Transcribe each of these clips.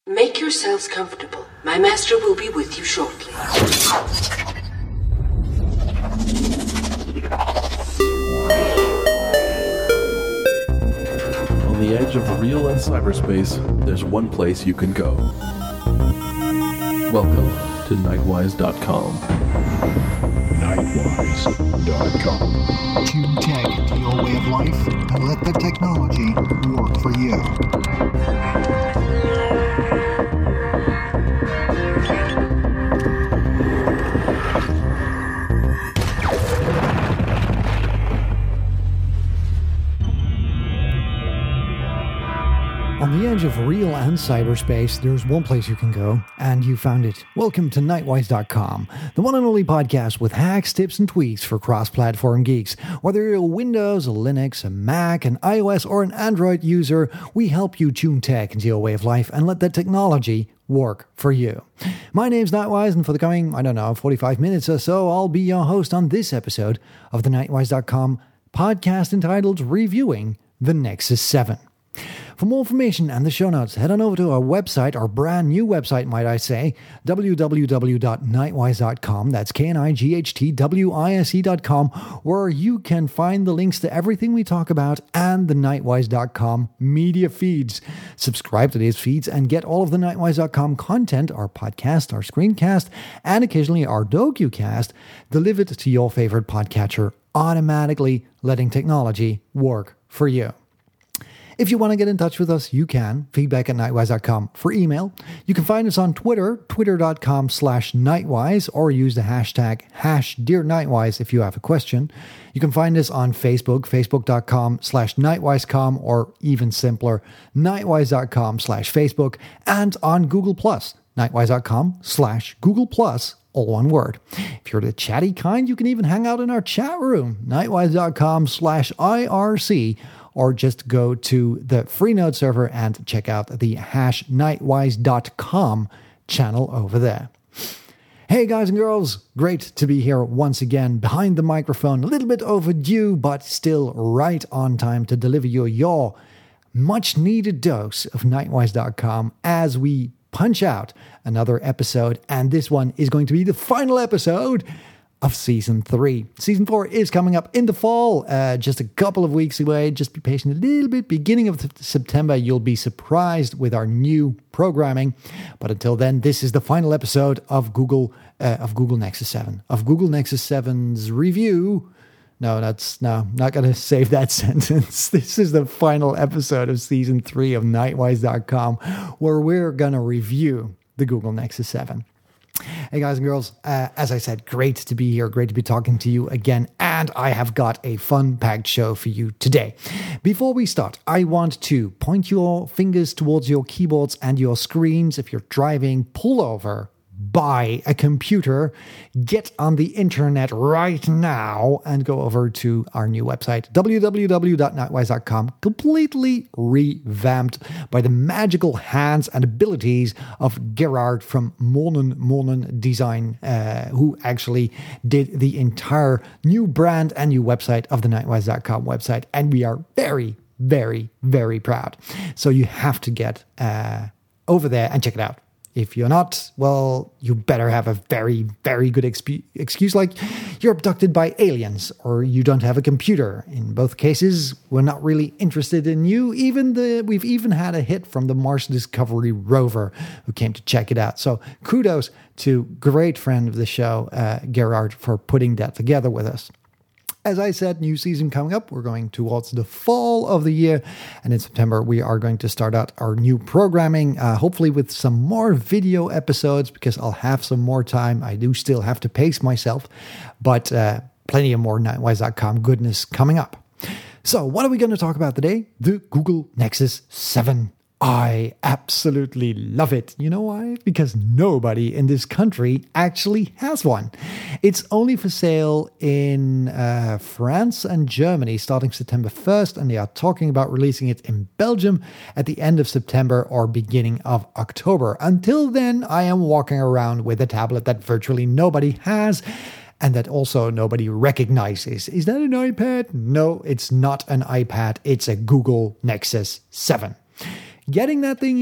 Make yourselves comfortable. My master will be with you shortly. On the edge of real and cyberspace, there's one place you can go. Welcome to Nightwise.com. Nightwise.com. Tune tech into your way of life and let the technology work for you. On the edge of real and cyberspace, there's one place you can go, and you found it. Welcome to Nightwise.com, the one and only podcast with hacks, tips, and tweaks for cross-platform geeks. Whether you're a Windows, a Linux, a Mac, an iOS, or an Android user, we help you tune tech into your way of life and let that technology work for you. My name's Nightwise, and for the coming, 45 minutes or so, I'll be your host on this episode of the Nightwise.com podcast entitled Reviewing the Nexus 7. For more information and the show notes, head on over to our website, our brand new website, might I say, www.nightwise.com. That's KNIGHTWISE.com, where you can find the links to everything we talk about and the Nightwise.com media feeds. Subscribe to these feeds and get all of the Nightwise.com content, our podcast, our screencast, and occasionally our DocuCast delivered to your favorite podcatcher, automatically letting technology work for you. If you want to get in touch with us, you can. Feedback at Nightwise.com for email. You can find us on Twitter, twitter.com/Nightwise, or use the hashtag #DearNightwise if you have a question. You can find us on Facebook, facebook.com/NightwiseCom, or even simpler, Nightwise.com/Facebook, and on Google+, Nightwise.com/Google+, all one word. If you're the chatty kind, you can even hang out in our chat room, Nightwise.com/IRC, or just go to the Freenode server and check out the #Nightwise.com channel over there. Hey guys and girls, great to be here once again behind the microphone. A little bit overdue, but still right on time to deliver you your much needed dose of Nightwise.com as we punch out another episode. And this one is going to be the final episode of Season 3. Season 4 is coming up in the fall, just a couple of weeks away. Just be patient a little bit. Beginning of September, you'll be surprised with our new programming. But until then, this is the final episode of Google Nexus 7. Of Google Nexus 7's review. No, not going to save that sentence. This is the final episode of Season 3 of Nightwise.com, where we're going to review the Google Nexus 7. Hey guys and girls, as I said, great to be here, great to be talking to you again, and I have got a fun-packed show for you today. Before we start, I want to point your fingers towards your keyboards and your screens. If you're driving, pull over, buy a computer, get on the internet right now, and go over to our new website, www.nightwise.com, completely revamped by the magical hands and abilities of Gerard from Monen Design, who actually did the entire new brand and new website of the Nightwise.com website, and we are very, very, very proud. So you have to get over there and check it out. If you're not, well, you better have a very, very good excuse, like you're abducted by aliens or you don't have a computer. In both cases, we're not really interested in you. We've even had a hit from the Mars Discovery rover who came to check it out. So kudos to great friend of the show, Gerard, for putting that together with us. As I said, new season coming up. We're going towards the fall of the year. And in September, we are going to start out our new programming, hopefully with some more video episodes, because I'll have some more time. I do still have to pace myself, but plenty of more Nightwise.com goodness coming up. So what are we going to talk about today? The Google Nexus 7. I absolutely love it. You know why? Because nobody in this country actually has one. It's only for sale in France and Germany starting September 1st, and they are talking about releasing it in Belgium at the end of September or beginning of October. Until then, I am walking around with a tablet that virtually nobody has, and that also nobody recognizes. Is that an iPad? No, it's not an iPad. It's a Google Nexus 7. Getting that thing here,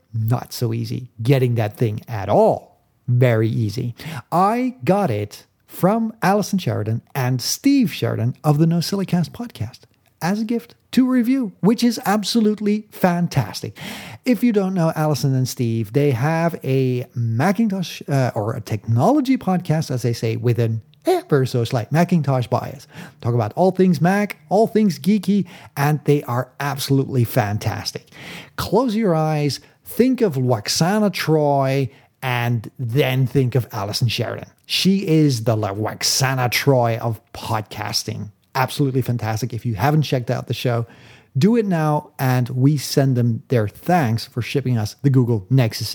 not so easy getting that thing at all. Very easy. I got it from Allison Sheridan and Steve Sheridan of the NosillaCast podcast as a gift to review, which is absolutely fantastic. If you don't know Allison and Steve, they have a Macintosh or a technology podcast, as they say, with an ever so slight Macintosh bias. Talk about all things Mac, all things geeky, and they are absolutely fantastic. Close your eyes, think of Waxana Troy, and then think of Allison Sheridan. She is the Waxana Troy of podcasting. Absolutely fantastic. If you haven't checked out the show, do it now, and we send them their thanks for shipping us the Google Nexus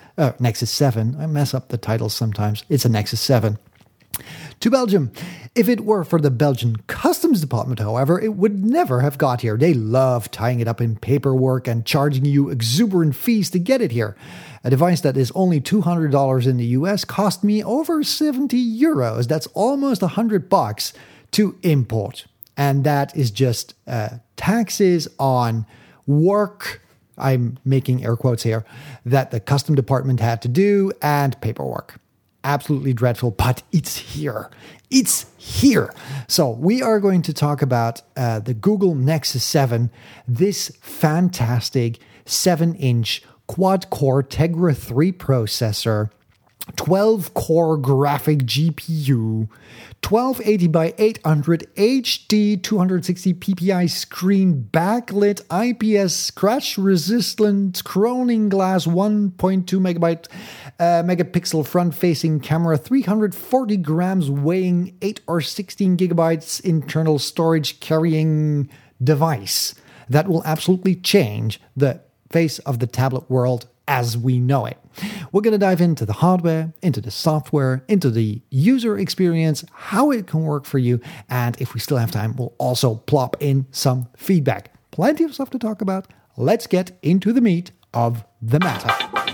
7. I mess up the titles sometimes. It's a Nexus 7. To Belgium. If it were for the Belgian Customs Department, however, it would never have got here. They love tying it up in paperwork and charging you exuberant fees to get it here. A device that is only $200 in the US cost me over 70 euros. That's almost $100 to import. And that is just taxes on work, I'm making air quotes here, that the custom department had to do, and paperwork. Absolutely dreadful, but it's here. It's here. So we are going to talk about the Google Nexus 7, this fantastic 7-inch quad-core Tegra 3 processor, 12-core graphic GPU, 1280 by 800 HD 260 ppi screen, backlit IPS scratch-resistant Corning glass 1.2 megapixel front-facing camera, 340 grams weighing 8 or 16 gigabytes internal storage carrying device that will absolutely change the face of the tablet world as we know it. We're going to dive into the hardware, into the software, into the user experience, how it can work for you, and if we still have time, we'll also plop in some feedback. Plenty of stuff to talk about. Let's get into the meat of the matter.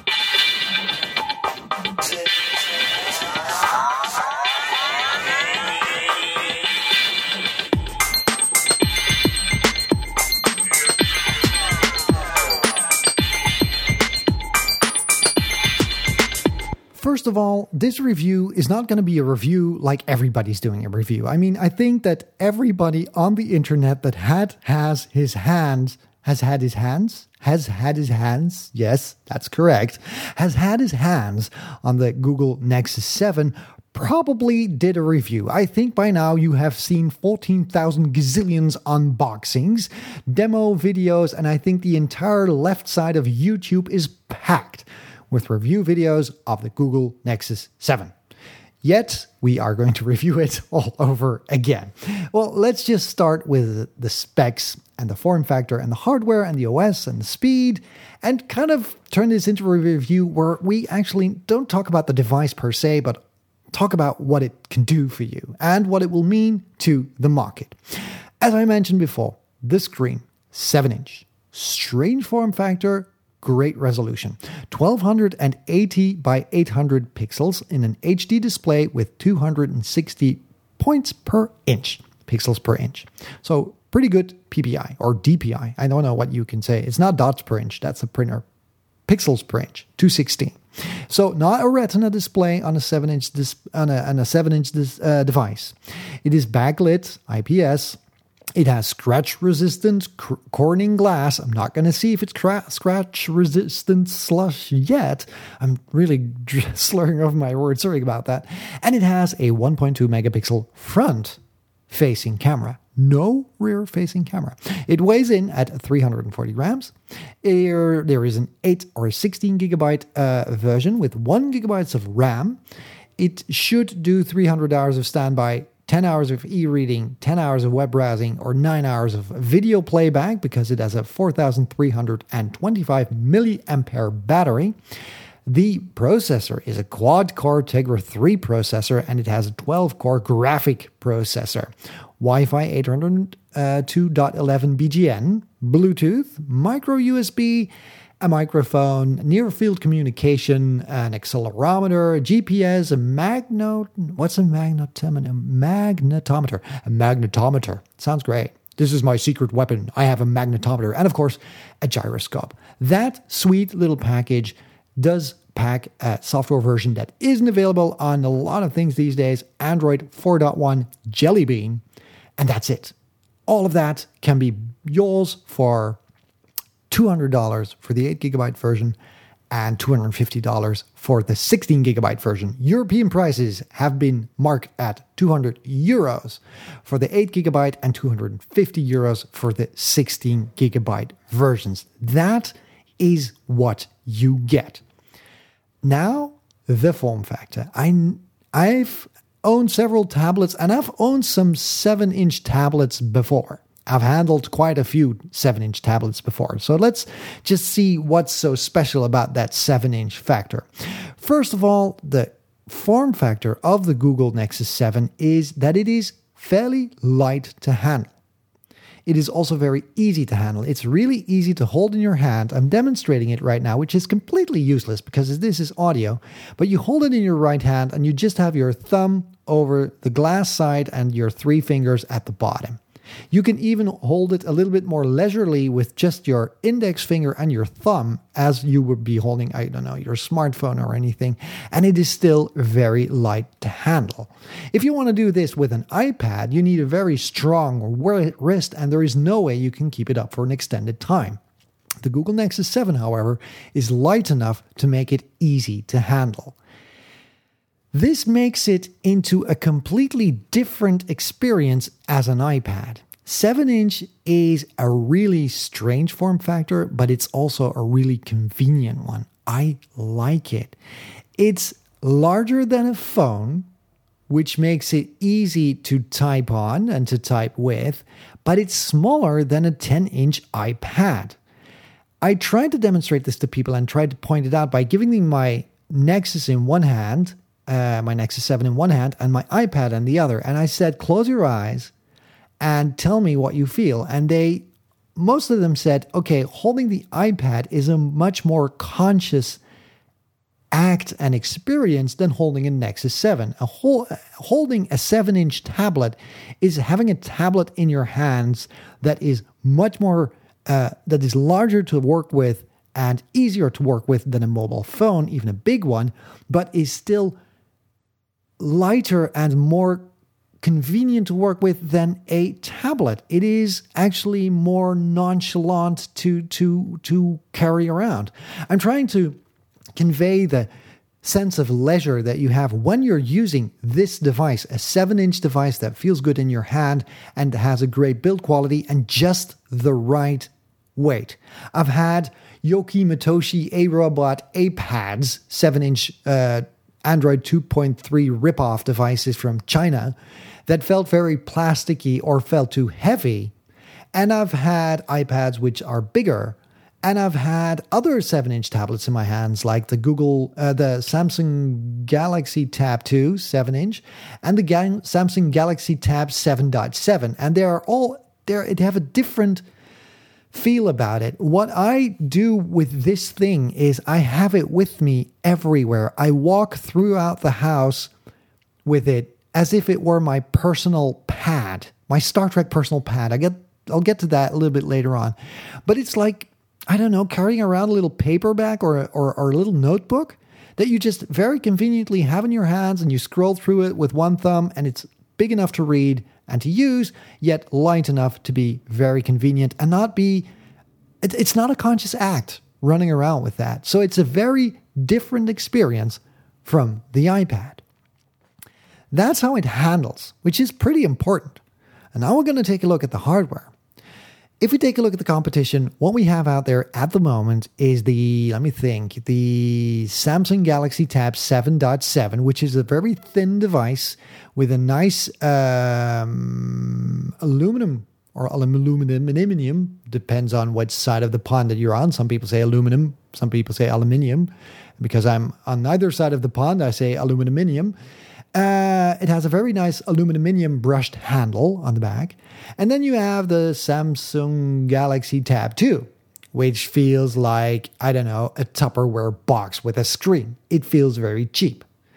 First of all, this review is not going to be a review like everybody's doing a review. I mean, I think that everybody on the internet that has had his hands, yes, that's correct, has had his hands on the Google Nexus 7 probably did a review. I think by now you have seen 14,000 gazillions unboxings, demo videos, and I think the entire left side of YouTube is packed with review videos of the Google Nexus 7. Yet, we are going to review it all over again. Well, let's just start with the specs and the form factor and the hardware and the OS and the speed, and kind of turn this into a review where we actually don't talk about the device per se, but talk about what it can do for you and what it will mean to the market. As I mentioned before, the screen, 7-inch, strange form factor, great resolution. 1280 by 800 pixels in an HD display with 260 points per inch, pixels per inch. So pretty good PPI or DPI. I don't know what you can say. It's not dots per inch. That's a printer. Pixels per inch, 216. So not a Retina display on a 7-inch device. It is backlit IPS. It has scratch-resistant Corning glass. I'm not going to see if it's scratch-resistant slush yet. I'm really slurring over my words. Sorry about that. And it has a 1.2 megapixel front-facing camera. No rear-facing camera. It weighs in at 340 grams. There is an 8 or 16 gigabyte version with 1 gigabytes of RAM. It should do 300 hours of standby, 10 hours of e-reading, 10 hours of web browsing, or 9 hours of video playback because it has a 4,325 milliampere battery. The processor is a quad-core Tegra 3 processor, and it has a 12-core graphic processor. Wi-Fi 802.11 BGN, Bluetooth, micro USB, a microphone, near-field communication, an accelerometer, a GPS, a magnetometer. A magnetometer. Sounds great. This is my secret weapon. I have a magnetometer and, of course, a gyroscope. That sweet little package does pack a software version that isn't available on a lot of things these days, Android 4.1 Jelly Bean, and that's it. All of that can be yours for $200 for the 8GB version and $250 for the 16GB version. European prices have been marked at €200 for the 8GB and €250 for the 16GB versions. That is what you get. Now, the form factor. I've owned several tablets, and I've owned some 7-inch tablets before. I've handled quite a few 7-inch tablets before. So let's just see what's so special about that 7-inch factor. First of all, the form factor of the Google Nexus 7 is that it is fairly light to handle. It is also very easy to handle. It's really easy to hold in your hand. I'm demonstrating it right now, which is completely useless because this is audio. But you hold it in your right hand and you just have your thumb over the glass side and your 3 fingers at the bottom. You can even hold it a little bit more leisurely with just your index finger and your thumb as you would be holding, I don't know, your smartphone or anything. And it is still very light to handle. If you want to do this with an iPad, you need a very strong wrist and there is no way you can keep it up for an extended time. The Google Nexus 7, however, is light enough to make it easy to handle. This makes it into a completely different experience as an iPad. 7-inch is a really strange form factor, but it's also a really convenient one. I like it. It's larger than a phone, which makes it easy to type on and to type with, but it's smaller than a 10-inch iPad. I tried to demonstrate this to people and tried to point it out by giving them my Nexus in one hand, my Nexus 7 in one hand and my iPad in the other. And I said, close your eyes and tell me what you feel. And most of them said, okay, holding the iPad is a much more conscious act and experience than holding a Nexus 7. Holding a 7-inch tablet is having a tablet in your hands that is much more, that is larger to work with and easier to work with than a mobile phone, even a big one, but is still lighter and more convenient to work with than a tablet. It is actually more nonchalant to carry around. I'm trying to convey the sense of leisure that you have when you're using this device, a 7-inch device that feels good in your hand and has a great build quality and just the right weight. I've had Yoki Matoshi A-Robot A-Pads, 7-inch Android 2.3 ripoff devices from China that felt very plasticky or felt too heavy. And I've had iPads which are bigger. And I've had other 7-inch tablets in my hands, like the Samsung Galaxy Tab 2 7-inch and the Samsung Galaxy Tab 7.7. And they have a different feel about it. What I do with this thing is I have it with me everywhere. I walk throughout the house with it as if it were my personal pad, my Star Trek personal pad. I'll get to that a little bit later on. But it's like, I don't know, carrying around a little paperback or a little notebook that you just very conveniently have in your hands and you scroll through it with one thumb and it's big enough to read and to use, yet light enough to be very convenient and not be, it's not a conscious act running around with that. So it's a very different experience from the iPad. That's how it handles, which is pretty important. And now we're going to take a look at the hardware. If we take a look at the competition, what we have out there at the moment is the Samsung Galaxy Tab 7.7, which is a very thin device with a nice aluminum or aluminium, depends on which side of the pond that you're on. Some people say aluminum, some people say aluminium. Because I'm on neither side of the pond, I say aluminum. It has a very nice aluminum brushed handle on the back. And then you have the Samsung Galaxy Tab 2, which feels like, I don't know, a Tupperware box with a screen. It feels very cheap.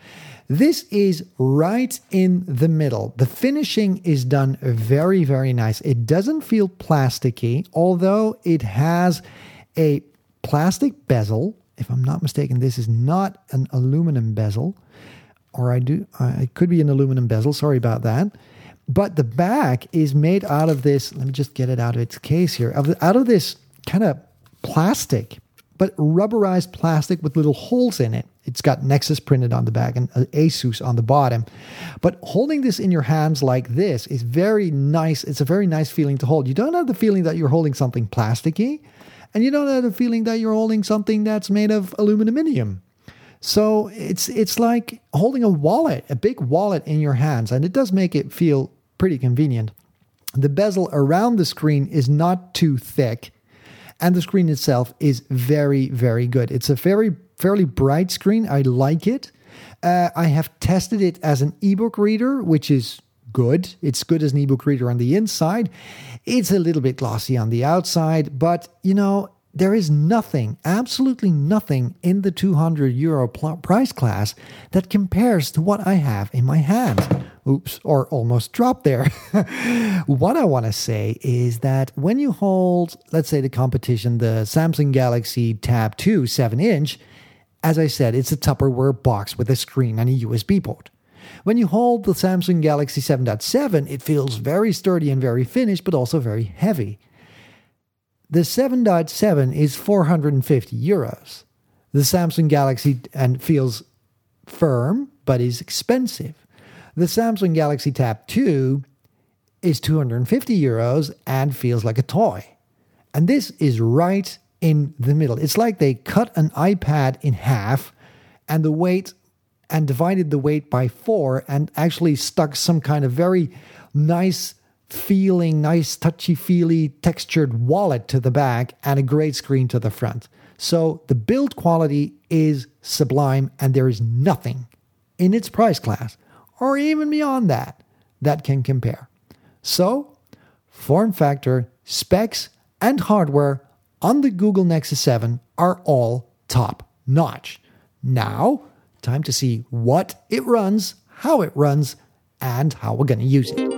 This is right in the middle. The finishing is done very, very nice. It doesn't feel plasticky, although it has a plastic bezel. If I'm not mistaken, this is not an aluminum bezel. Or it could be an aluminum bezel. Sorry about that. But the back is made out of this. Let me just get it out of its case here. Out of this kind of plastic, but rubberized plastic with little holes in it. It's got Nexus printed on the back and Asus on the bottom. But holding this in your hands like this is very nice. It's a very nice feeling to hold. You don't have the feeling that you're holding something plasticky, and you don't have the feeling that you're holding something that's made of aluminum. So it's like holding a wallet, a big wallet in your hands, and it does make it feel pretty convenient. The bezel around the screen is not too thick, and the screen itself is very, very good. It's a fairly bright screen. I like it. I have tested it as an ebook reader, which is good. It's good as an ebook reader on the inside. It's a little bit glossy on the outside, but there is nothing, absolutely nothing in the €200 price class that compares to what I have in my hands. Oops, or almost dropped there. What I want to say is that when you hold, let's say the competition, the Samsung Galaxy Tab 2 7-inch, as I said, it's a Tupperware box with a screen and a USB port. When you hold the Samsung Galaxy 7.7, it feels very sturdy and very finished, but also very heavy. The 7.7 is €450. The Samsung Galaxy and feels firm, but is expensive. The Samsung Galaxy Tab 2 is €250 and feels like a toy. And this is right in the middle. It's like they cut an iPad in half and divided the weight by 4 and actually stuck some kind of very nice touchy-feely textured wallet to the back and a great screen to the front. So the build quality is sublime, and there is nothing in its price class or even beyond that can compare. So form factor, specs, and hardware on the Google Nexus 7 are all top notch. Now, time to see what it runs, how it runs, and how we're going to use it.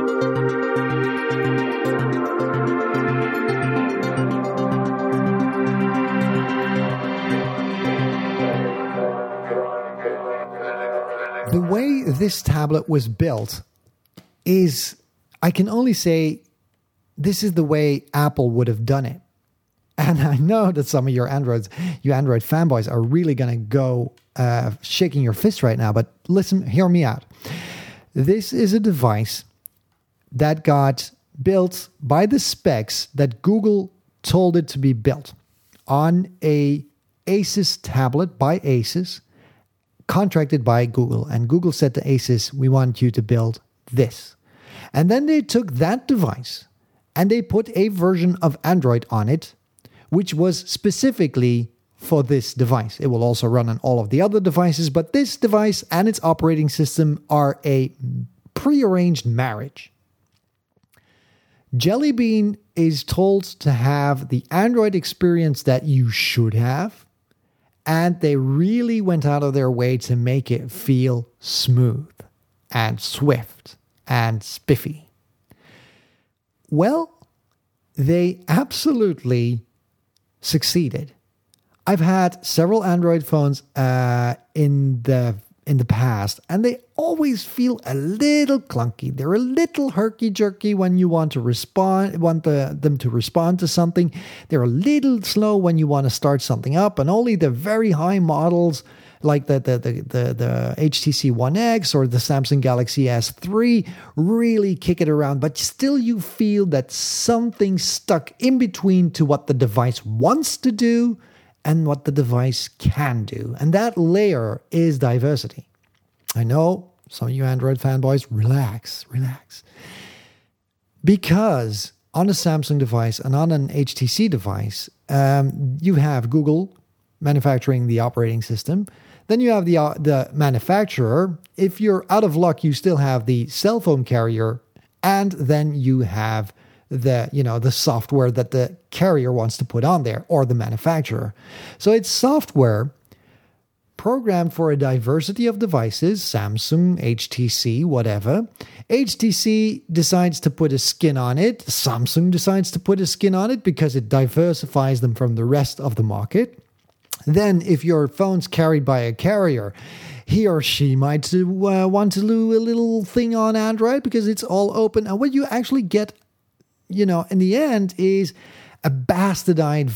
The way this tablet was built is, I can only say, this is the way Apple would have done it. And I know that some of you Android fanboys are really going to go shaking your fist right now, but listen, hear me out. This is a device that got built by the specs that Google told it to be built on a Asus tablet by Asus, contracted by Google. And Google said to Asus, we want you to build this. And then they took that device and they put a version of Android on it, which was specifically for this device. It will also run on all of the other devices, but this device and its operating system are a prearranged marriage. Jelly Bean is told to have the Android experience that you should have, and they really went out of their way to make it feel smooth and swift and spiffy. Well, they absolutely succeeded. I've had several Android phones in the past, and they always feel a little clunky. They're a little herky-jerky when you want to them to respond to something. They're a little slow when you want to start something up, and only the very high models like the HTC One X or the Samsung Galaxy S3 really kick it around, but still you feel that something's stuck in between to what the device wants to do and what the device can do. And that layer is diversity. I know some of you Android fanboys, relax. Because on a Samsung device and on an HTC device, you have Google manufacturing the operating system. Then you have the manufacturer. If you're out of luck, you still have the cell phone carrier. And then you have the software that the carrier wants to put on there, or the manufacturer. So it's software programmed for a diversity of devices, Samsung, HTC, whatever. HTC decides to put a skin on it. Samsung decides to put a skin on it because it diversifies them from the rest of the market. Then if your phone's carried by a carrier, he or she might want to do a little thing on Android because it's all open. And what you actually get, in the end is a bastardized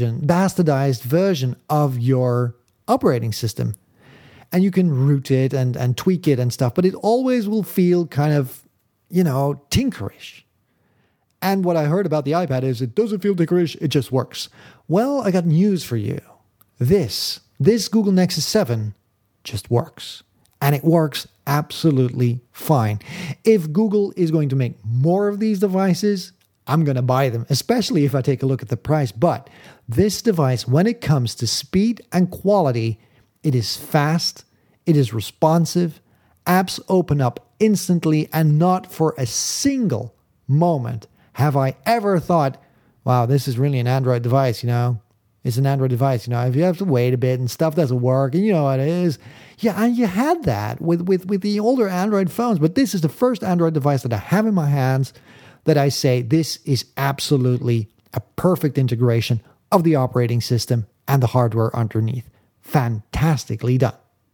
version of your operating system. And you can root it and tweak it and stuff, but it always will feel kind of, tinkerish. And what I heard about the iPad is it doesn't feel tinkerish, it just works. Well, I got news for you. This Google Nexus 7 just works. And it works absolutely fine. If Google is going to make more of these devices, I'm going to buy them, especially if I take a look at the price. But this device, when it comes to speed and quality, it is fast, it is responsive, apps open up instantly, and not for a single moment have I ever thought, wow, this is really an Android device, It's an Android device, if you have to wait a bit and stuff doesn't work, and you know what it is. Yeah, and you had that with the older Android phones, but this is the first Android device that I have in my hands that I say this is absolutely a perfect integration of the operating system and the hardware underneath. Fantastically done.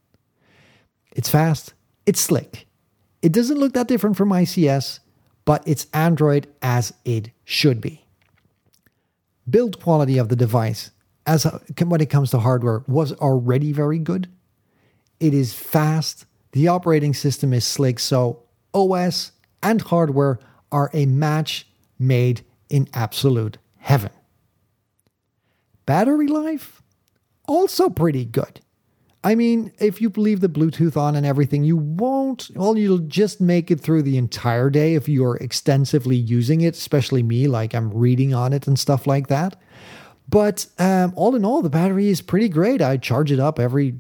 It's fast, it's slick. It doesn't look that different from ICS, but it's Android as it should be. Build quality of the device, when it comes to hardware, was already very good. It is fast. The operating system is slick. So OS and hardware are a match made in absolute heaven. Battery life, also pretty good. I mean, if you leave the Bluetooth on and everything, you'll just make it through the entire day if you're extensively using it, especially me, like I'm reading on it and stuff like that. But all in all, the battery is pretty great. I charge it up every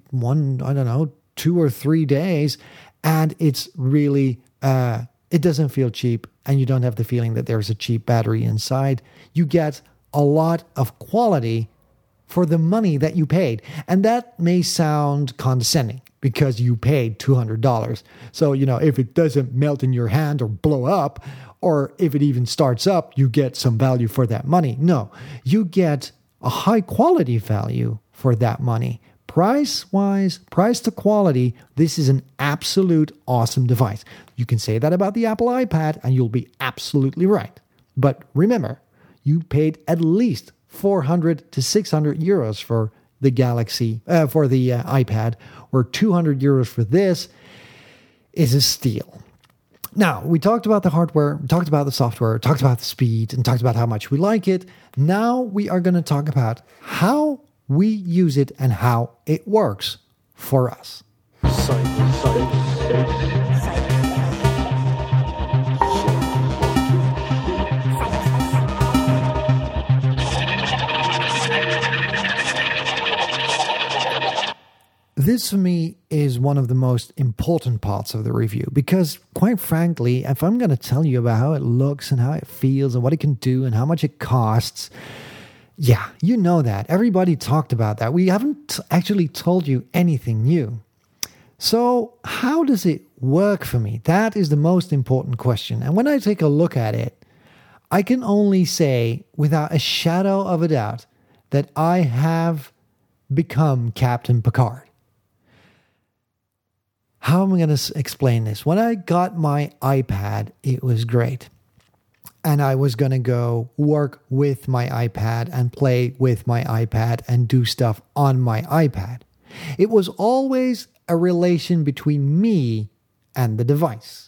2 or 3 days, and it's really, it doesn't feel cheap, and you don't have the feeling that there's a cheap battery inside. You get a lot of quality for the money that you paid. And that may sound condescending because you paid $200. So, if it doesn't melt in your hand or blow up, or if it even starts up, you get some value for that money. No, you get a high quality value for that money. Price-wise, price to quality, this is an absolute awesome device. You can say that about the Apple iPad and you'll be absolutely right. But remember, you paid at least 400 to 600 euros for the iPad, or 200 euros for this is a steal. Now, we talked about the hardware, we talked about the software, talked about the speed, and talked about how much we like it. Now we are going to talk about how we use it and how it works for us. This, for me, is one of the most important parts of the review because, quite frankly, if I'm going to tell you about how it looks and how it feels and what it can do and how much it costs, yeah, you know that. Everybody talked about that. We haven't actually told you anything new. So how does it work for me? That is the most important question. And when I take a look at it, I can only say, without a shadow of a doubt, that I have become Captain Picard. How am I going to explain this? When I got my iPad, it was great. And I was going to go work with my iPad and play with my iPad and do stuff on my iPad. It was always a relation between me and the device.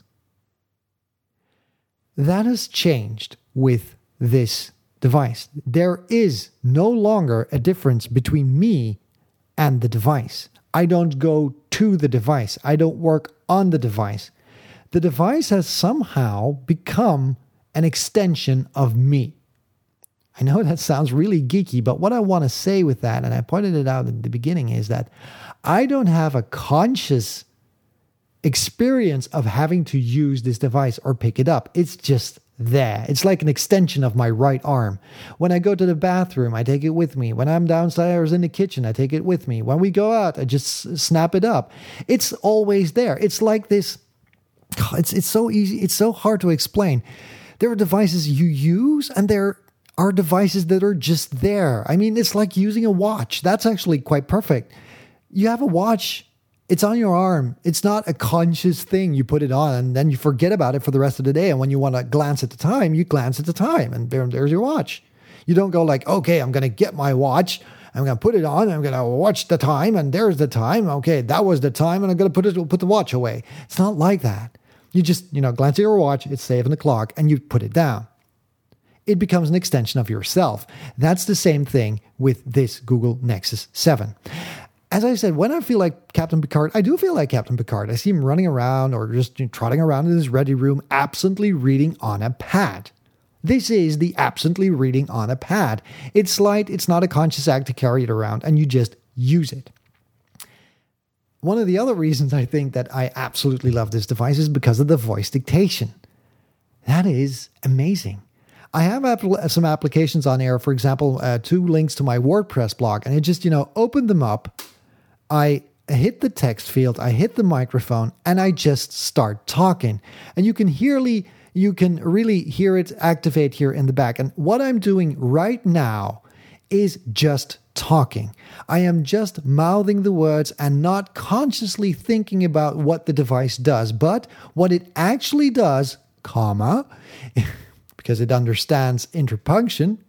That has changed with this device. There is no longer a difference between me and the device. I don't go to the device. I don't work on the device. The device has somehow become an extension of me. I know that sounds really geeky, but what I want to say with that, and I pointed it out in the beginning, is that I don't have a conscious experience of having to use this device or pick it up. It's just there. It's like an extension of my right arm. When I go to the bathroom, I take it with me. When I'm downstairs in the kitchen, I take it with me. When we go out, I just snap it up. It's always there. It's like this. It's so easy. It's so hard to explain. There are devices you use, and there are devices that are just there. I mean, it's like using a watch. That's actually quite perfect. You have a watch. It's on your arm. It's not a conscious thing. You put it on and then you forget about it for the rest of the day. And when you want to glance at the time, you glance at the time and there's your watch. You don't go like, okay, I'm going to get my watch. I'm going to put it on. I'm going to watch the time and there's the time. Okay, that was the time and I'm going to put the watch away. It's not like that. You just, glance at your watch. It's 7 o'clock and you put it down. It becomes an extension of yourself. That's the same thing with this Google Nexus 7. As I said, when I feel like Captain Picard, I do feel like Captain Picard. I see him running around or just trotting around in his ready room, absently reading on a pad. This is the absently reading on a pad. It's light, it's not a conscious act to carry it around, and you just use it. One of the other reasons I think that I absolutely love this device is because of the voice dictation. That is amazing. I have some applications on Air, for example, 2 links to my WordPress blog, and it just, opened them up. I hit the text field, I hit the microphone, and I just start talking. And you can really hear it activate here in the back. And what I'm doing right now is just talking. I am just mouthing the words and not consciously thinking about what the device does, but what it actually does, because it understands interpunction,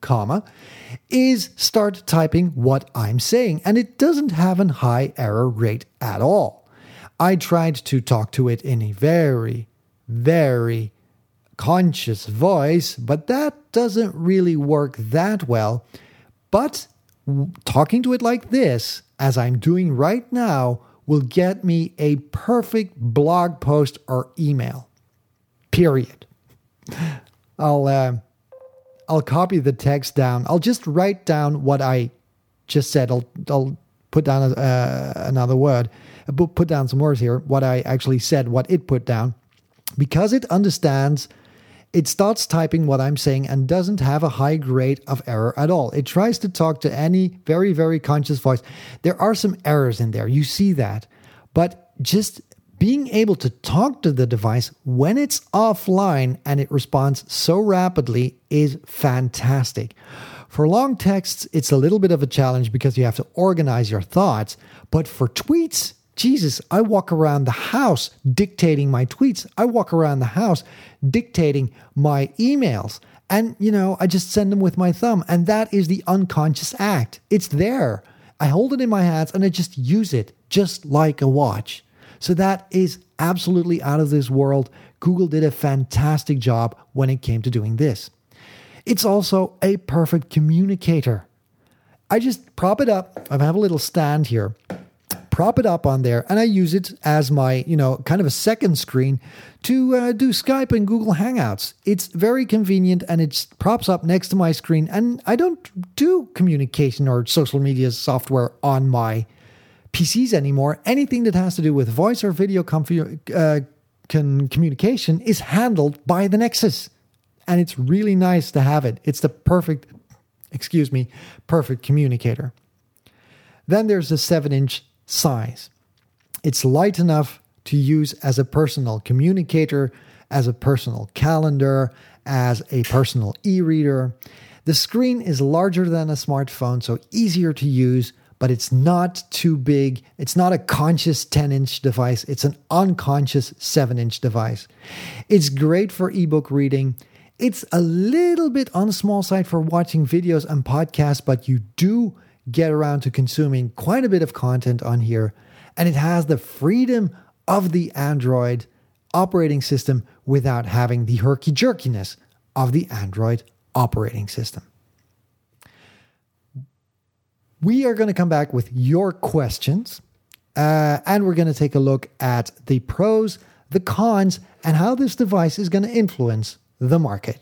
is start typing what I'm saying. And it doesn't have a high error rate at all. I tried to talk to it in a very, very conscious voice, but that doesn't really work that well. But talking to it like this, as I'm doing right now, will get me a perfect blog post or email. Period. I'll copy the text down. I'll just write down what I just said. I'll put down another word. Put down some words here. What I actually said, what it put down. Because it understands, it starts typing what I'm saying and doesn't have a high rate of error at all. It tries to talk to any very, very conscious voice. There are some errors in there. You see that. But just being able to talk to the device when it's offline and it responds so rapidly is fantastic. For long texts, it's a little bit of a challenge because you have to organize your thoughts. But for tweets, Jesus, I walk around the house dictating my tweets. I walk around the house dictating my emails. And, I just send them with my thumb. And that is the unconscious act. It's there. I hold it in my hands and I just use it just like a watch. So that is absolutely out of this world. Google did a fantastic job when it came to doing this. It's also a perfect communicator. I just prop it up. I have a little stand here. Prop it up on there, and I use it as my, kind of a second screen to do Skype and Google Hangouts. It's very convenient, and it props up next to my screen, and I don't do communication or social media software on my PCs anymore. Anything that has to do with voice or video communication is handled by the Nexus. And it's really nice to have it. It's the perfect communicator. Then there's the 7-inch size. It's light enough to use as a personal communicator, as a personal calendar, as a personal e-reader. The screen is larger than a smartphone, so easier to use, but it's not too big. It's not a conscious 10-inch device. It's an unconscious 7-inch device. It's great for ebook reading. It's a little bit on the small side for watching videos and podcasts, but you do get around to consuming quite a bit of content on here. And it has the freedom of the Android operating system without having the herky-jerkiness of the Android operating system. We are going to come back with your questions, and we're going to take a look at the pros, the cons, and how this device is going to influence the market.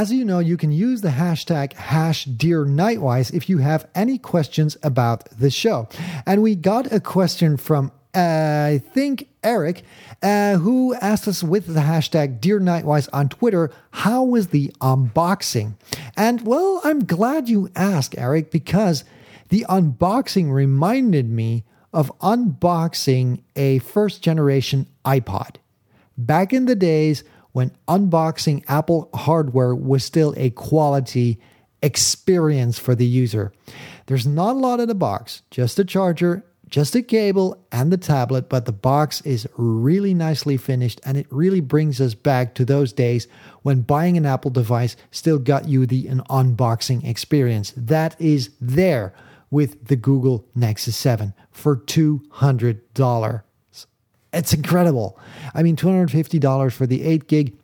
As you know, you can use the hashtag #DearNightwise if you have any questions about the show. And we got a question from, I think, Eric, who asked us with the hashtag #DearNightwise on Twitter, how was the unboxing? And, well, I'm glad you asked, Eric, because the unboxing reminded me of unboxing a first-generation iPod. Back in the days when unboxing Apple hardware was still a quality experience for the user. There's not a lot in the box, just a charger, just a cable, and the tablet, but the box is really nicely finished, and it really brings us back to those days when buying an Apple device still got you an unboxing experience. That is there with the Google Nexus 7 for $200. It's incredible. I mean, $250 for the 8 gig,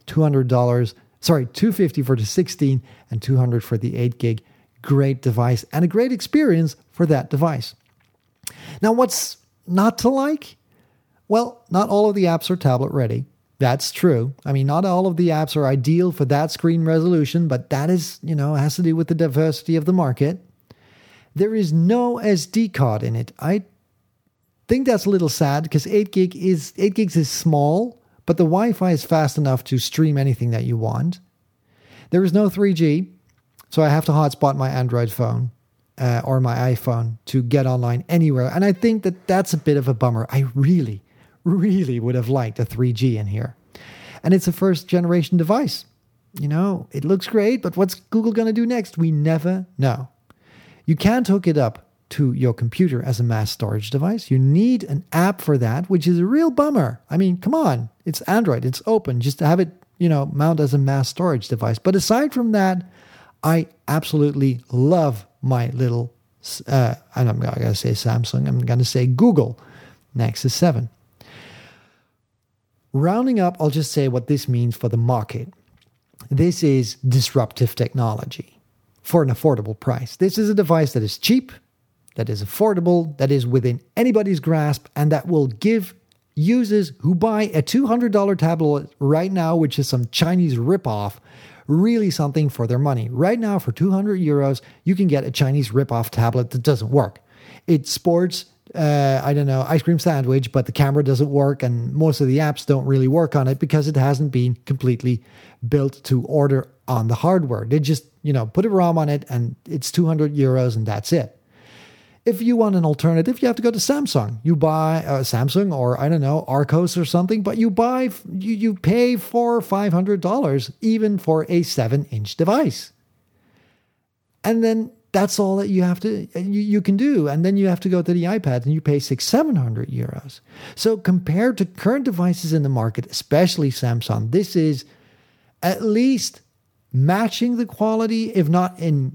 $250 for the 16, and $200 for the 8 gig. Great device and a great experience for that device. Now, what's not to like? Well, not all of the apps are tablet ready. That's true. I mean, not all of the apps are ideal for that screen resolution, but that is, has to do with the diversity of the market. There is no SD card in it. I think that's a little sad because 8 gigs is small, but the Wi-Fi is fast enough to stream anything that you want. There is no 3G, so I have to hotspot my Android phone or my iPhone to get online anywhere. And I think that that's a bit of a bummer. I really, really would have liked a 3G in here. And it's a first generation device. It looks great, but what's Google going to do next? We never know. You can't hook it up to your computer as a mass storage device. You need an app for that, which is a real bummer. I mean, come on. It's Android. It's open. Just to have it, mount as a mass storage device. But aside from that, I absolutely love my little, and I'm not going to say Samsung, I'm going to say Google Nexus 7. Rounding up, I'll just say what this means for the market. This is disruptive technology for an affordable price. This is a device that is cheap, that is affordable, that is within anybody's grasp, and that will give users who buy a $200 tablet right now, which is some Chinese ripoff, really something for their money. Right now, for 200 euros, you can get a Chinese ripoff tablet that doesn't work. It sports, ice cream sandwich, but the camera doesn't work, and most of the apps don't really work on it because it hasn't been completely built to order on the hardware. They just, put a ROM on it, and it's 200 euros, and that's it. If you want an alternative, you have to go to Samsung. You buy Samsung or, Arcos or something, but you pay for $500 even for a 7-inch device. And then that's all that you have to, you can do. And then you have to go to the iPad and you pay 600-700 euros. So compared to current devices in the market, especially Samsung, this is at least matching the quality, if not,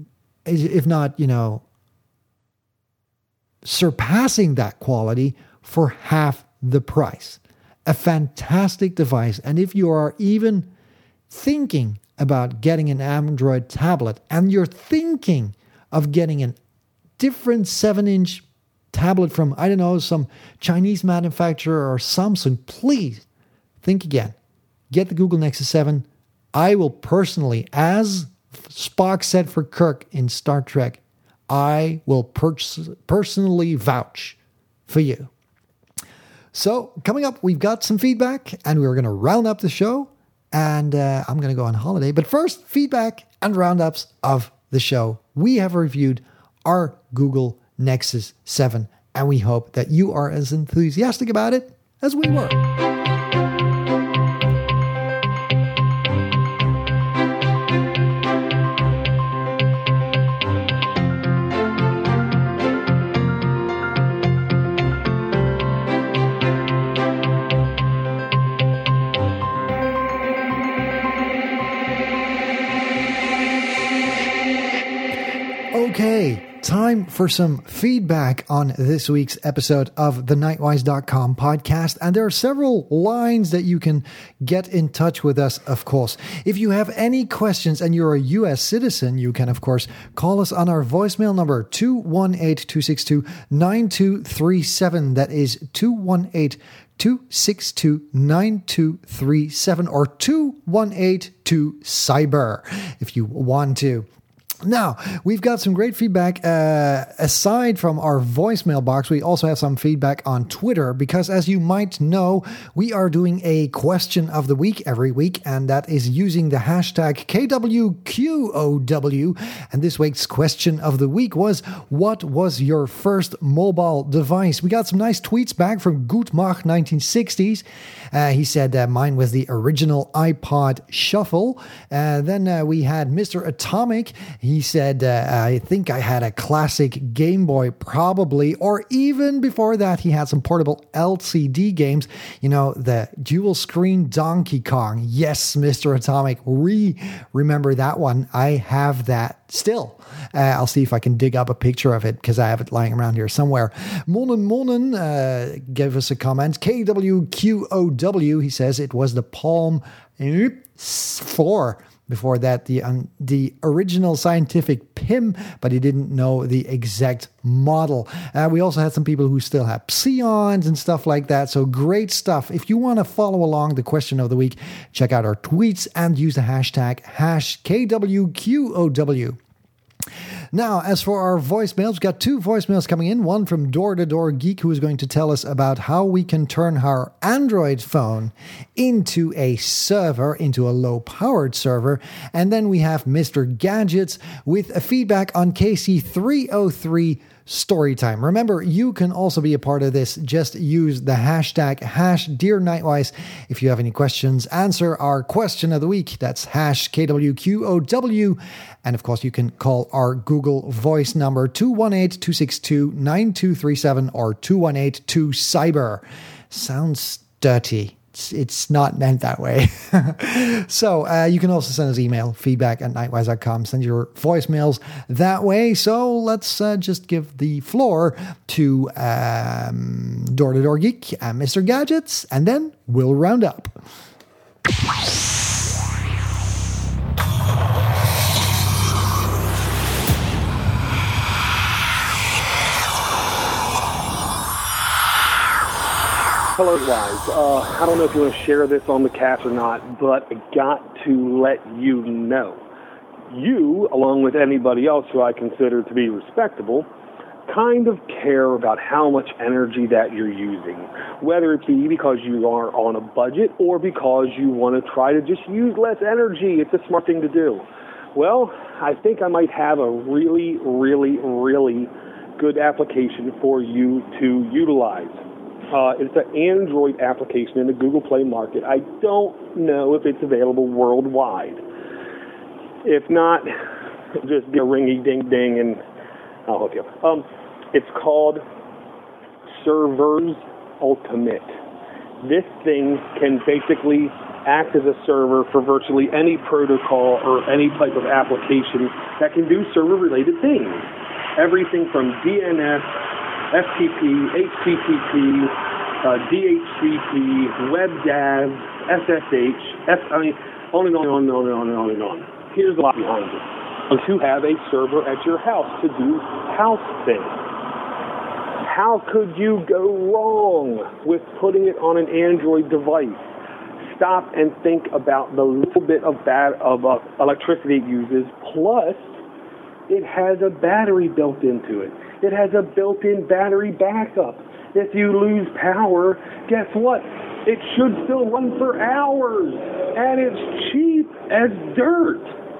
surpassing that quality for half the price. A fantastic device. And if you are even thinking about getting an Android tablet and you're thinking of getting a different 7-inch tablet from, some Chinese manufacturer or Samsung, please think again. Get the Google Nexus 7. I will personally, as Spock said for Kirk in Star Trek, I will personally vouch for you. So coming up, we've got some feedback and we're going to round up the show, and I'm going to go on holiday. But first, feedback and roundups of the show. We have reviewed our Google Nexus 7, and we hope that you are as enthusiastic about it as we were. Okay, time for some feedback on this week's episode of the Nightwise.com podcast. And there are several lines that you can get in touch with us, of course. If you have any questions and you're a U.S. citizen, you can, of course, call us on our voicemail number 218-262-9237. That is 262-9237 or 218-2-CYBER if you want to. Now, we've got some great feedback. Aside from our voicemail box, we also have some feedback on Twitter because, as you might know, we are doing a question of the week every week, and that is using the hashtag KWQOW. And this week's question of the week was, what was your first mobile device? We got some nice tweets back from Goedmach 1960s. He said mine was the original iPod Shuffle. Then we had Mr. Atomic. He said, I think I had a classic Game Boy, probably, or even before that, he had some portable LCD games. You know, the dual screen Donkey Kong. Yes, Mr. Atomic, we remember that one. I have that still. I'll see if I can dig up a picture of it because I have it lying around here somewhere. Monen gave us a comment. KWQOW, he says it was the Palm 4. Before that, the original scientific PIM, but he didn't know the exact model. We also had some people who still have Psions and stuff like that. So great stuff. If you want to follow along the question of the week, check out our tweets and use the hashtag #KWQOW. Now, as for our voicemails, we've got 2 voicemails coming in. One from Door to Door Geek, who is going to tell us about how we can turn our Android phone into a server, into a low-powered server. And then we have Mr. Gadgets with a feedback on KC303 Storytime. Remember, you can also be a part of this. Just use the hashtag #DearNightwise. If you have any questions, answer our question of the week. That's #KWQOW. And of course, you can call our Google Voice number 218-262-9237 or 218-2-CYBER. Sounds dirty. It's not meant that way. So you can also send us email, feedback@nightwise.com. Send your voicemails that way. So let's just give the floor to Door to Door Geek and Mr. Gadgets, and then we'll round up. Hello, guys. I don't know if you want to share this on the cast or not, but I got to let you know. You, along with anybody else who I consider to be respectable, kind of care about how much energy that you're using, whether it be because you are on a budget or because you want to try to just use less energy. It's a smart thing to do. Well, I think I might have a really, really, really good application for you to utilize. It's an Android application in the Google Play market. I don't know if it's available worldwide. If not, just be a ringy-ding-ding and I'll hook you up. It's called Servers Ultimate. This thing can basically act as a server for virtually any protocol or any type of application that can do server-related things. Everything from DNS, FTP, HTTP, DHCP, WebDAV, SSH, on and on and on and on and on and on. Here's a lot behind it. To have a server at your house to do house things. How could you go wrong with putting it on an Android device? Stop and think about the little bit of electricity it uses, plus it has a battery built into it. It has a built-in battery backup. If you lose power, guess what? It should still run for hours, and it's cheap as dirt.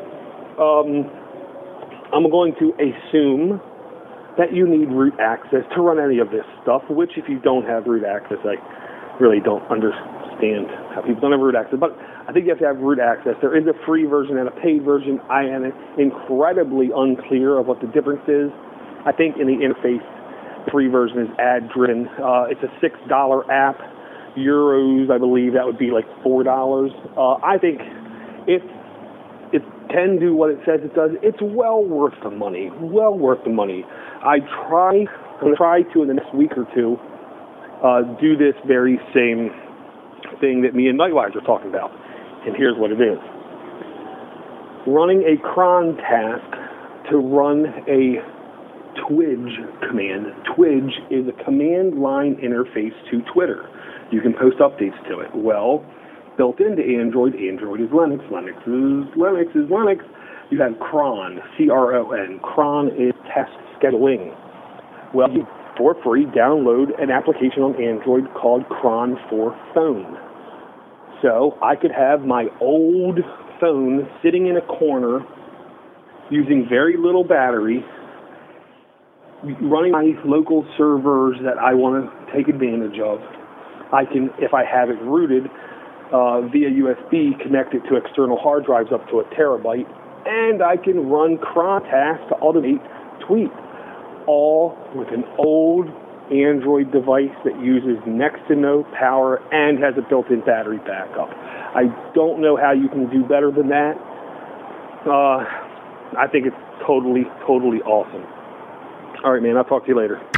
I'm going to assume that you need root access to run any of this stuff, which if you don't have root access, I really don't understand how people don't have root access. But I think you have to have root access. There is a free version and a paid version. I am incredibly unclear of what the difference is. I think in the interface, free version is ad-driven. It's a $6 app. Euros, I believe that would be like $4. I think if it can do what it says it does, it's well worth the money. Well worth the money. I'm going to try to, in the next week or two, do this very same thing that me and Nightwise are talking about. And here's what it is. Running a cron task to run a Twidge command. Twidge is a command line interface to Twitter. You can post updates to it. Well, built into Android is Linux. Linux is Linux. You have cron, C-R-O-N. Cron is test scheduling. Well, you, for free, download an application on Android called Cron for Phone. So I could have my old phone sitting in a corner using very little battery, running my local servers that I want to take advantage of. I can, if I have it rooted via USB, connect it to external hard drives up to 1 terabyte, and I can run cron tasks to automate tweet, all with an old Android device that uses next to no power and has a built-in battery backup. I don't know how you can do better than that. I think it's totally awesome. All right, man, I'll talk to you later.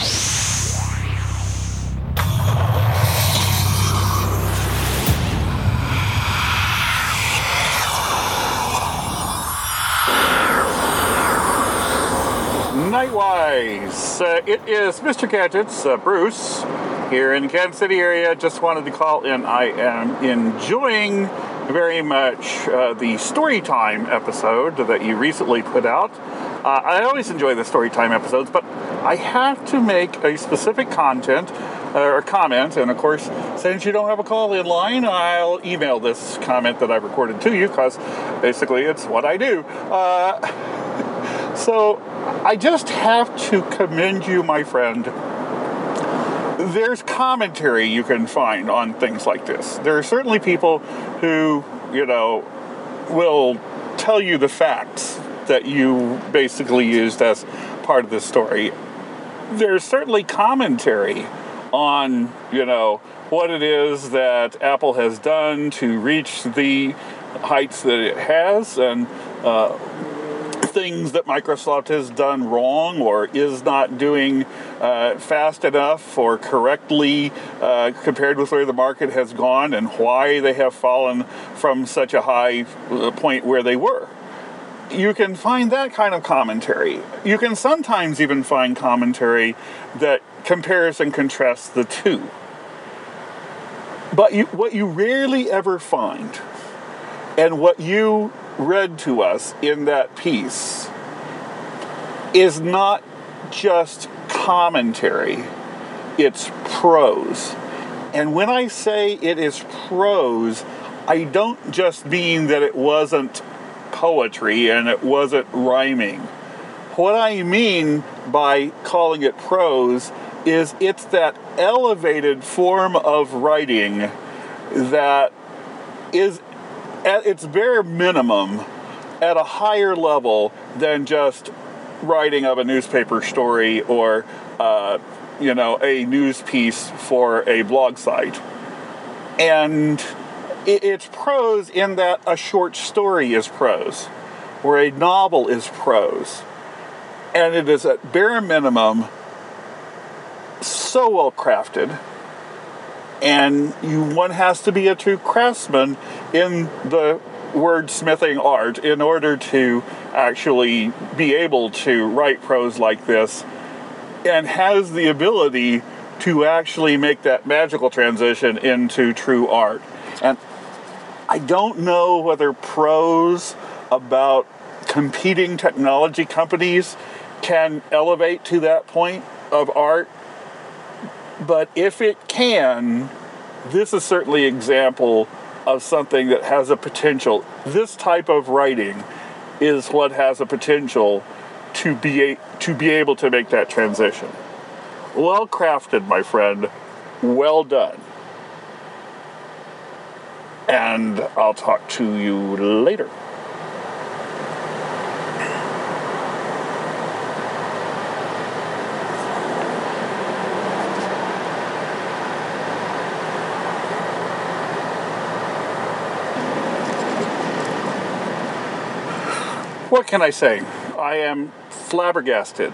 Nightwise, it is Mr. Gadgets, Bruce, here in the Kansas City area. Just wanted to call in. I am enjoying very much the Storytime episode that you recently put out. I always enjoy the Storytime episodes, but I have to make a specific content or comment, and of course, since you don't have a call-in line, I'll email this comment that I've recorded to you, because basically it's what I do. So I just have to commend you, my friend. There's commentary you can find on things like this. There are certainly people who, will tell you the facts that you basically used as part of the story. There's certainly commentary on, what it is that Apple has done to reach the heights that it has, and things that Microsoft has done wrong or is not doing fast enough or correctly compared with where the market has gone, and why they have fallen from such a high point where they were. You can find that kind of commentary. You can sometimes even find commentary that compares and contrasts the two. But what you rarely ever find, and what you read to us in that piece, is not just commentary, it's prose. And when I say it is prose, I don't just mean that it wasn't poetry and it wasn't rhyming. What I mean by calling it prose is it's that elevated form of writing that is at its bare minimum at a higher level than just writing of a newspaper story or a news piece for a blog site. And it's prose in that a short story is prose, or a novel is prose. And it is at bare minimum so well crafted, and one has to be a true craftsman in the wordsmithing art in order to actually be able to write prose like this, and has the ability to actually make that magical transition into true art. And I don't know whether prose about competing technology companies can elevate to that point of art, but if it can, this is certainly an example of something that has a potential. This type of writing is what has a potential to be able to make that transition. Well crafted, my friend. Well done. And I'll talk to you later. What can I say? I am flabbergasted.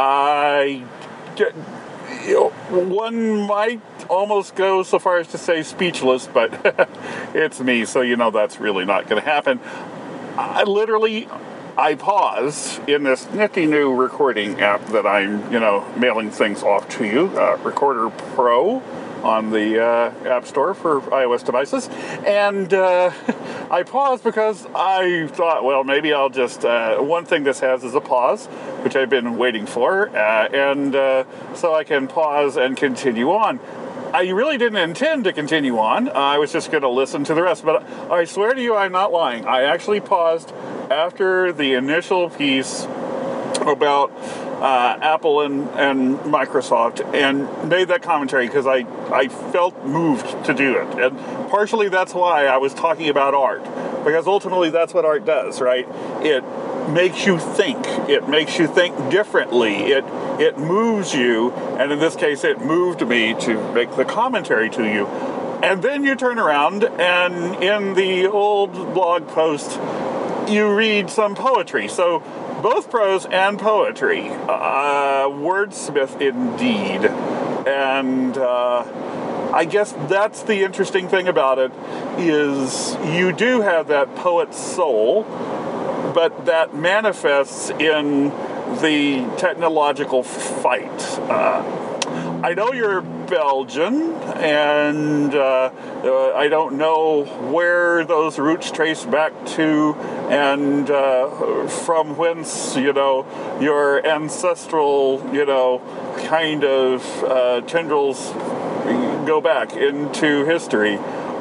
One might almost go so far as to say speechless, but it's me, so that's really not going to happen. I literally, I paused in this nifty new recording app that I'm, mailing things off to you, Recorder Pro on the App Store for iOS devices. And I paused because I thought, well, maybe I'll just, one thing this has is a pause, which I've been waiting for, and so I can pause and continue on. I really didn't intend to continue on. I was just going to listen to the rest. But I swear to you, I'm not lying. I actually paused after the initial piece about Apple and Microsoft and made that commentary because I felt moved to do it. And partially that's why I was talking about art. Because ultimately that's what art does, right? It makes you think. It makes you think differently. It moves you, and in this case, it moved me to make the commentary to you. And then you turn around, and in the old blog post, you read some poetry. So both prose and poetry, wordsmith indeed. And I guess that's the interesting thing about it, is you do have that poet's soul, but that manifests in the technological fight. I know you're Belgian, and I don't know where those roots trace back to, and from whence, your ancestral, kind of tendrils go back into history.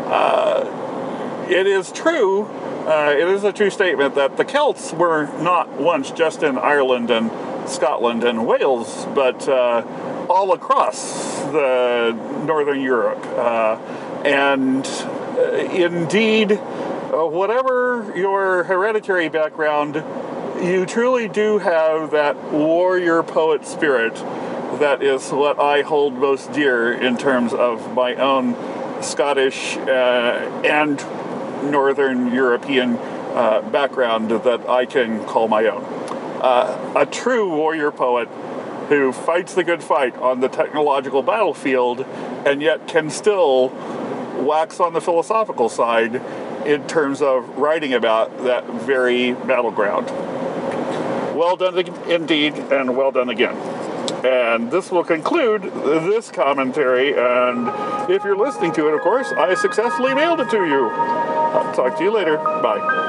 It is true. It is a true statement that the Celts were not once just in Ireland and Scotland and Wales, but all across the Northern Europe. And indeed, whatever your hereditary background, you truly do have that warrior poet spirit that is what I hold most dear in terms of my own Scottish and Northern European background that I can call my own. A true warrior poet who fights the good fight on the technological battlefield and yet can still wax on the philosophical side in terms of writing about that very battleground. Well done indeed, and well done again. And this will conclude this commentary, and if you're listening to it, of course, I successfully mailed it to you. I'll talk to you later. Bye.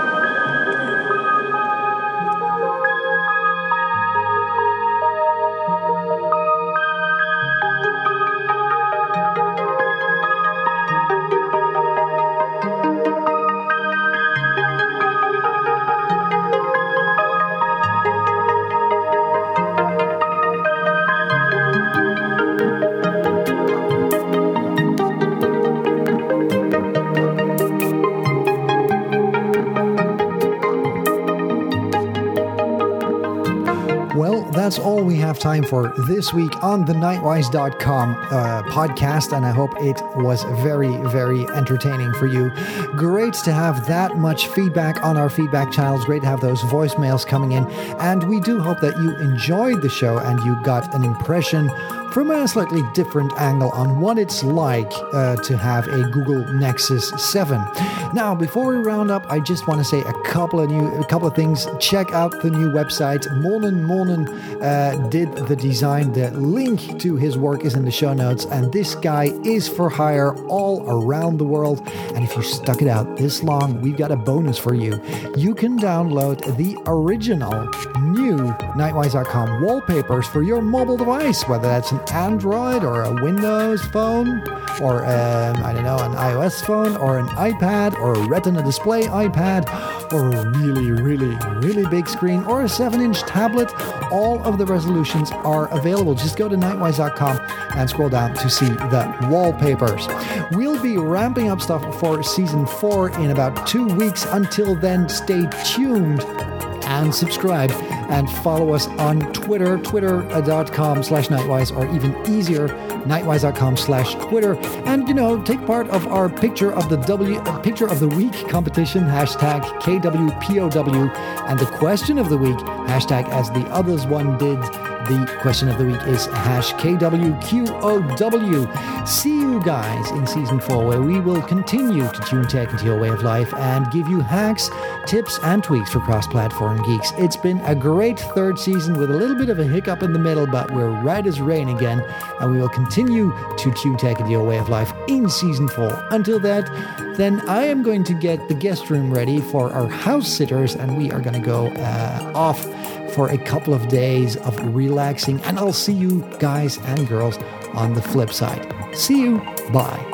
That's all we have time for this week on the Nightwise.com podcast, and I hope it was very, very entertaining for you. Great to have that much feedback on our feedback channels. Great to have those voicemails coming in, and we do hope that you enjoyed the show and you got an impression from a slightly different angle on what it's like to have a Google Nexus 7. Now, before we round up, I just want to say a couple of things. Check out the new website. Monen did the design. The link to his work is in the show notes, and this guy is for hire all around the world. And if you stuck it out this long, we've got a bonus for you. You can download the original new Nightwise.com wallpapers for your mobile device, whether that's an Android or a Windows phone, or an iOS phone, or an iPad, or a Retina display iPad, or a really, really, really big screen, or a 7-inch tablet. All of the resolutions are available. Just go to Nightwise.com and scroll down to see the wallpapers. We'll be ramping up stuff for Season 4 in about 2 weeks. Until then, stay tuned and subscribe and follow us on Twitter, twitter.com/Nightwise, or even easier, Nightwise.com/Twitter. And, take part of our Picture of the Week competition, hashtag KWPOW, and the question of the week, hashtag as the others one did. The question of the week is #KWQOW. See you guys in season 4, where we will continue to tune tech into your way of life and give you hacks, tips, and tweaks for cross-platform geeks. It's been a great third season with a little bit of a hiccup in the middle, but we're right as rain again, and we will continue to tune tech into your way of life in season 4. Until that, then I am going to get the guest room ready for our house sitters, and we are going to go off for a couple of days of relaxing, and I'll see you guys and girls on the flip side. See you. Bye.